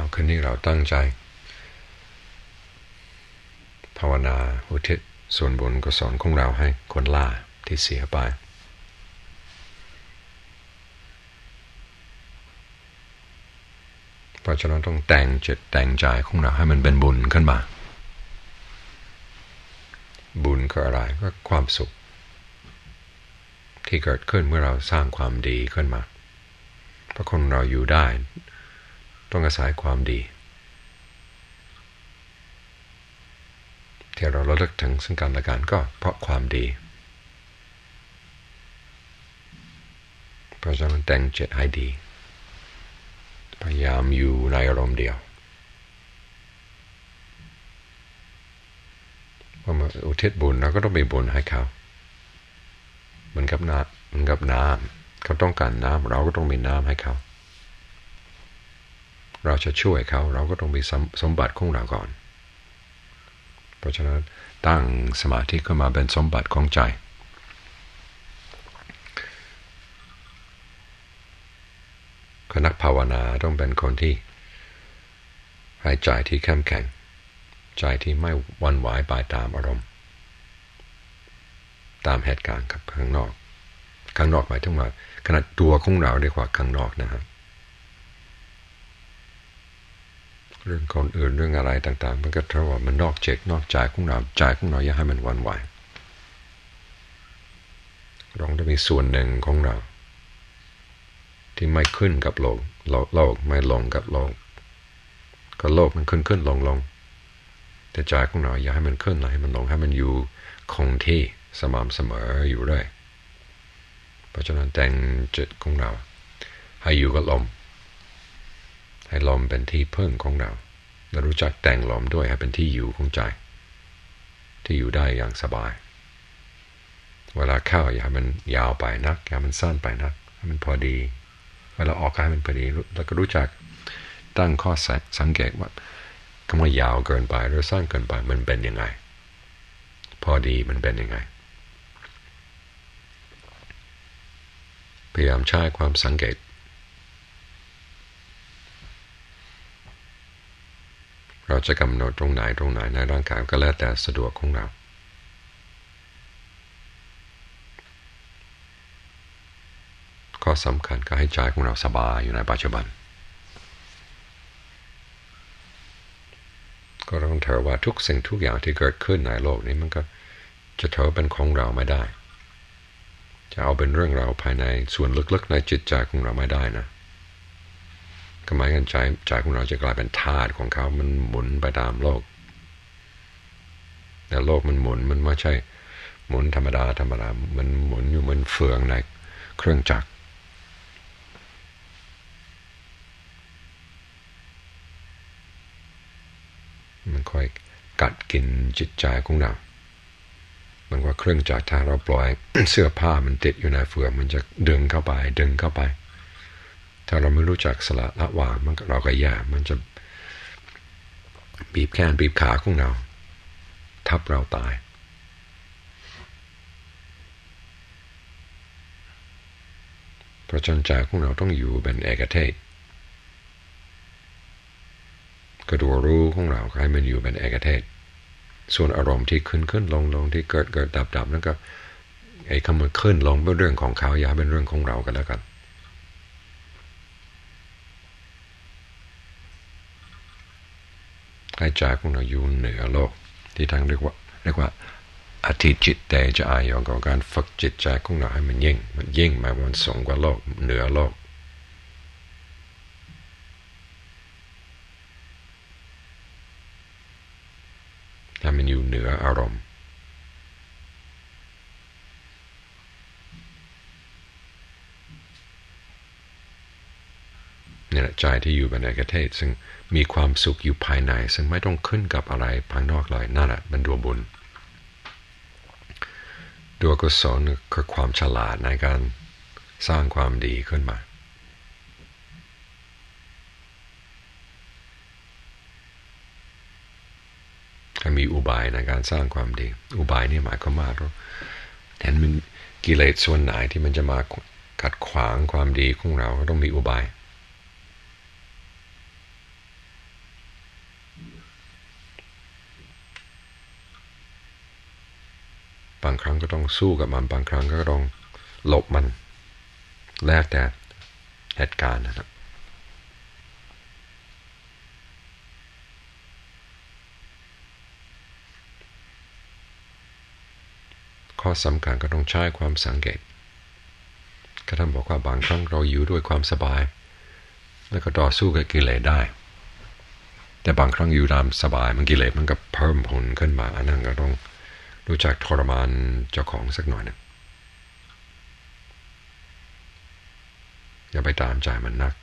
เอาคืนนี้เราตั้งใจภาวนาอุทิศส่วนบุญกุศลของเราให้คนล่าที่เสียไปเพราะฉะนั้นต้องแต่งจิตแต่งใจของเราให้มันเป็นบุญขึ้นมาบุญคืออะไรก็ความสุขที่เกิดขึ้นเมื่อเราสร้างความดีขึ้นมาเพราะคนเราอยู่ได้ต้องอาศัยความดีที่เราระลึกถึงซึ่งกันและกันก็เพราะความดีเพราะฉะนั้นแต่งจิตให้ดีพยายามอยู่ในอารมณ์เดียวพอมาอุทิศบุญเราก็ต้องมีบุญให้เขาเหมือนกับน้ำเขาต้องการน้ำเราก็ต้องมีน้ำให้เขาเราจะช่วยเขาเราก็ต้องมีสมบัติของเราก่อนเพราะฉะนั้นตั้งสมาธิขึ้นมาเป็นสมบัติของใจนักภาวนาต้องเป็นคนที่ให้ใจที่เข้มแข็งใจที่ไม่หวั่นไหวไปตามอารมณ์ตามเหตุการณ์กับข้างนอกหมายถึงว่าขนาดตัวของเราเรียกว่าข้างนอกนะครับเรื่องคนอื่นเรื่องอะไรต่างๆมันก็เท่าว่ามันนอกใจของเราใจของเราอย่าให้มันหวั่นไหวเราต้องมีส่วนหนึ่งของเราที่ไม่ขึ้นกับโลกไม่ลงกับโลกก็โลกมันขึ้นลงแต่ใจของเราอย่าให้มันขึ้นให้มันลงให้มันอยู่คงที่สม่ำเสมออยู่เรื่อยเพราะฉะนั้นแต่งจิตของเราให้อยู่กับลมให้ลมเป็นที่พึ่งของเราและรู้จักแต่งลมด้วยให้เป็นที่อยู่ของใจที่อยู่ได้อย่างสบายเวลาเข้าอย่าให้มันยาวไปนักอย่าให้มันสั้นไปนักให้มันพอดีเวลาออกให้มันพอดีแล้วก็รู้จักตั้งข้อสังเกตว่าคำว่ายาวเกินไปหรือสั้นเกินไปมันเป็นยังไงพอดีมันเป็นยังไงพยายามใช้ความสังเกตเราจะกำหนดตรงไหนในร่างกายก็แล้วแต่สะดวกของเราข้อสำคัญก็ให้ใจของเราสบายอยู่ในปัจจุบันก็ต้องถือว่าทุกสิ่งทุกอย่างที่เกิดขึ้นในโลกนี้มันก็จะถือเป็นของเราไม่ได้จะเอาเป็นเรื่องเราภายในส่วนลึกๆในจิตใจของเราไม่ได้นะก็หมายกันใจของเราจะกลายเป็นทาสของเขามันหมุนไปตามโลกแต่โลกมันหมุนมันไม่ใช่หมุนธรรมดามันหมุนอยู่เหมือนเฟืองในเครื่องจักรมันค่อยกัดกินจิตใจของเรามันว่าเครื่องจักรถ้าเราปล่อย เสื้อผ้ามันติดอยู่ในเฟืองมันจะดึงเข้าไปถ้าเราไม่รู้จักสละวางมันเราก็แย่มันจะบีบแขนบีบขาของเราทับเราตายเพราะใจของเราต้องอยู่เป็นเอกเทศกระดูกรู้ของเราให้มันอยู่เป็นเอกเทศส่วนอารมณ์ที่ขึ้นลงที่เกิดดับนั่นก็ไอ้คำว่าขึ้นลงเป็นเรื่องของเขาอย่าเป็นเรื่องของเรากันแล้วกันให้ใจของเราอยู่เหนือโลกที่ทางเรียกว่าอธิจิตเตจะอายองของการฝึกจิตใจของเราให้มันยิ่งหมายว่ามันสูงกว่าโลกเหนือโลกให้มันอยู่เหนืออารมณ์นี่แหละใจที่อยู่ในเอกเทศซึ่งมีความสุขอยู่ภายในซึ่งไม่ต้องขึ้นกับอะไรภายนอกเลยนั่นแหละเป็นดวงบุญดวงกุศลคือความฉลาดในการสร้างความดีขึ้นมาให้มีอุบายในการสร้างความดีอุบายนี่หมายความว่าเห็นมันกิเลสส่วนไหนที่มันจะมาขัดขวางความดีของเราก็ต้องมีอุบายบางครั้งก็ต้องสู้กับมันบางครั้งก็ต้องหลบมันแลกแต่เหตุการณ์นะครับข้อสำคัญก็ต้องใช้ความสังเกตก็ท่านบอกว่าบางครั้งเราอยู่ด้วยความสบายแล้วก็ต่อสู้กับกิเลสได้แต่บางครั้งอยู่ตามสบายมันกิเลสมันก็เพิ่มผลขึ้นมาอันนั้นก็ต้องรู้จักทรมานเจ้าของสักหน่อยนึงอย่าไปตามใจมันนัก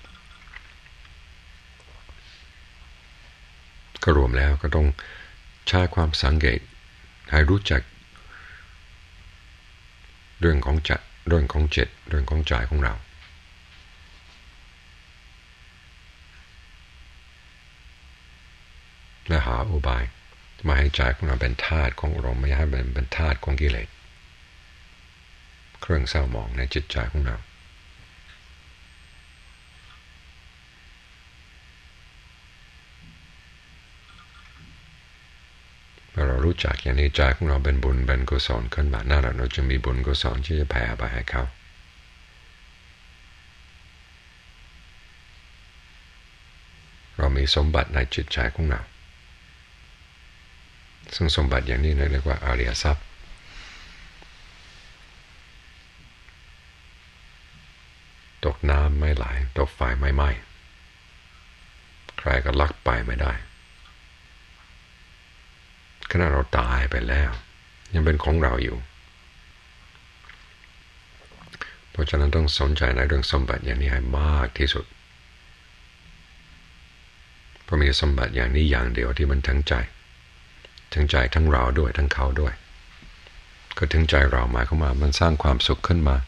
ก็รวมแล้วก็ต้องใช้ความสังเกตให้รู้จักเรื่องของจิตเรื่องของใจของเราและหาอุบายมาให้ใจของเราเป็นทาสของเราไม่ให้เป็นทาสของกิเลสเครื่องเศร้าหมองในจิตใจของเราเมื่อเรารู้จักอย่างนี้ใจของเราเป็นบุญเป็นกุศลขึ้นมาหน้าเราจะมีบุญกุศลที่จะแผ่ไปให้เขาเรามีสมบัติในจิตใจของเราซึ่งสมบัติอย่างนี้เรียกว่าอริยทรัพย์ตกน้ำไม่ไหลตกไฟไม่ไหม้ใครก็ลักไปไม่ได้ขณะเราตายไปแล้วยังเป็นของเราอยู่เพราะฉะนั้นต้องสนใจในเรื่องสมบัติอย่างนี้ให้มากที่สุดเพราะมีสมบัติอย่างนี้อย่างเดียวที่มันทั้งใจทั้งเราด้วยทั้งเขาด้วยก็ถึงใจเราหมายเข้ามามันสร้างความสุขขึ้นมา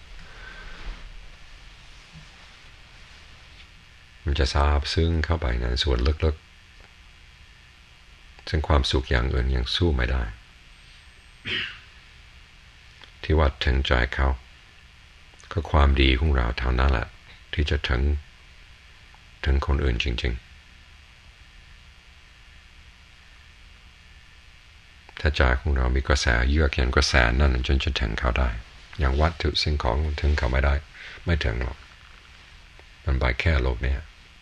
มันจะซาบซึ้งเข้าไปในส่วนลึกๆซึ่งความสุขอย่างอื่นยังสู้ไม่ได้ที่ว่าถึงใจเขาก็ความดีของเราเท่านั้นแหละที่จะถึงคนอื่นจริงๆถ้าใจของเรามีกระแสเยือกเย็นกระแสนั่นจนจะถึงเขาได้อย่างวัตถุสิ่งของถึงเขาไม่ได้ไม่ถึงหรอกมันไปแค่โลกนี้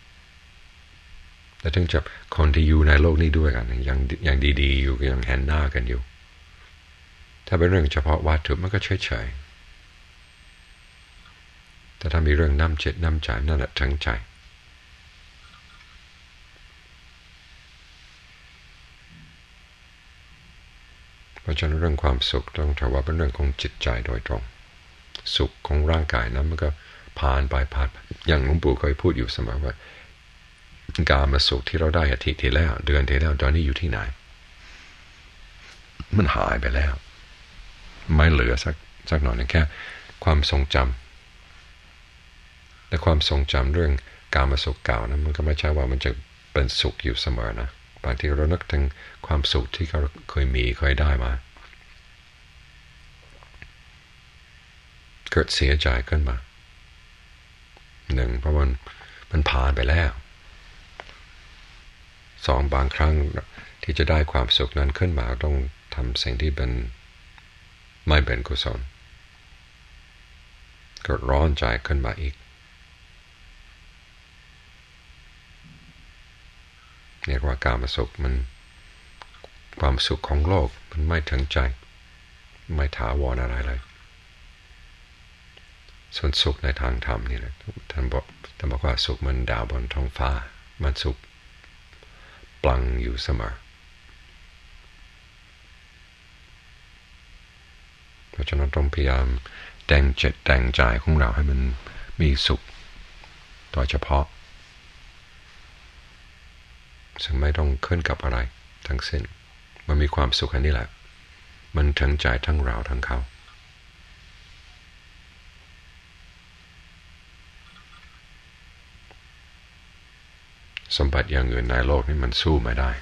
แต่ถึงจะคนที่อยู่ในโลกนี้ด้วยกันยังดีๆอยู่ยังเห็นหน้ากันอยู่ถ้าเป็นเรื่องเฉพาะวัตถุมันก็เฉยๆแต่ถ้ามีเรื่องน้ำจิตน้ำใจนั่นแหละถึงใจเพราะฉะนั้นเรื่องความสุขต้องถือว่าเป็นเรื่องของจิตใจโดยตรงสุขของร่างกายนั้นมันก็ผ่านอย่างหลวงปู่เคยพูดอยู่เสมอว่าการมาสุขที่เราได้อาทิตย์ที่แล้วเดือนที่แล้วตอนนี้อยู่ที่ไหนมันหายไปแล้วไม่เหลือสักหน่อยนึงแค่ความทรงจำและความทรงจำเรื่องการมาสุขเก่านั้นมันก็ไม่ใช่ว่ามันจะเป็นสุขอยู่เสมอนะบางทีเรานึกถึงความสุขที่เขาเคยได้มาเกิดเสียใจขึ้นมาหนึ่งเพราะมันผ่านไปแล้วสองบางครั้งที่จะได้ความสุขนั้นขึ้นมาต้องทำสิ่งที่เป็นไม่เป็นกุศลก็ร้อนใจขึ้นมาอีกเรียกว่าการมาสุขมันความสุขของโลกมันไม่ถึงใจไม่ถาวรอะไรเลยส่วนสุขในทางธรรมนี่แหละท่านบอกว่าสุขมันดาวบนท้องฟ้ามันสุขปลังอยู่เสมอเพราะฉะนั้นต้องพยายามแต่งจิตแต่งใจของเราให้มันมีสุขโดยเฉพาะซึ่งไม่ต้องขึ้นกับอะไรทั้งสิ้นมันมีความสุขอันนี้แหละมันถึงใจทั้งเราทั้งเขาสมบัติอย่างอื่นในโลกนี้มันสู้ไม่ได้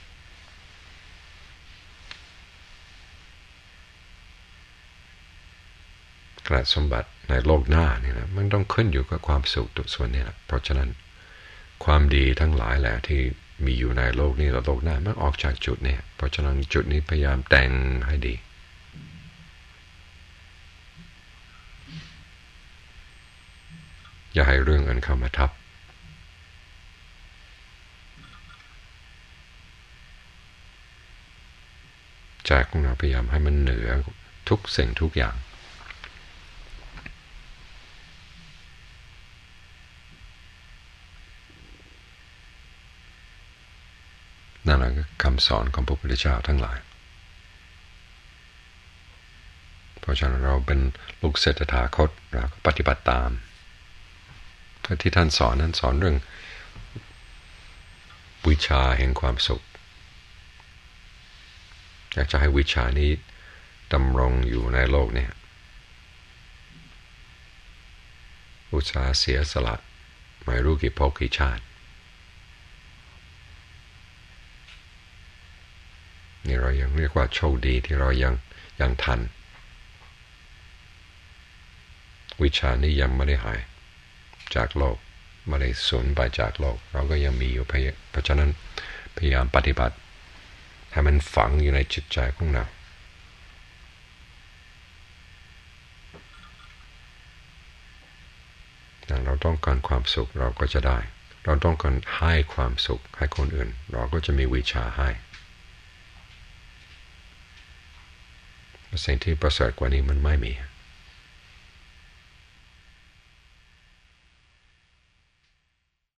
ขนาดสมบัติในโลกหน้านี่นะมันต้องขึ้นอยู่กับความสุขตัวส่วนนี้แหละเพราะฉะนั้นความดีทั้งหลายแหละที่มีอยู่ในโลกนี้และโลกหน้ามันออกจากจุดนี้เพราะฉะนั้นจุดนี้พยายามแต่งให้ดีอย่าให้เรื่องอื่นเข้ามาทับใจของเราพยายามให้มันเหนือทุกสิ่งทุกอย่างนั่นแหละคำสอนของพระพุทธเจ้าทั้งหลายเพราะฉะนั้นเราเป็นลูกศิษย์ตถาคตเราก็ปฏิบัติตามที่ท่านสอนนั้นสอนเรื่องวิชาแห่งความสุขอยากจะให้วิชานี้ดำรงอยู่ในโลกนี้อุตสาห์เสียสละไม่รู้กี่ภพกี่ชาตินี่เรายังเรียกว่าโชคดีที่เรายังทันวิชานี้ยังไม่ได้หายจากโลกไม่ได้สูญไปจากโลกเราก็ยังมีอยู่เพราะฉะนั้นพยายามปฏิบัติให้มันฝังอยู่ในจิตใจของเราเราต้องการความสุขเราก็จะได้เราต้องการให้ความสุขให้คนอื่นเราก็จะมีวิชาให้สิ่งที่ประเสริฐกว่านี้มันไม่มี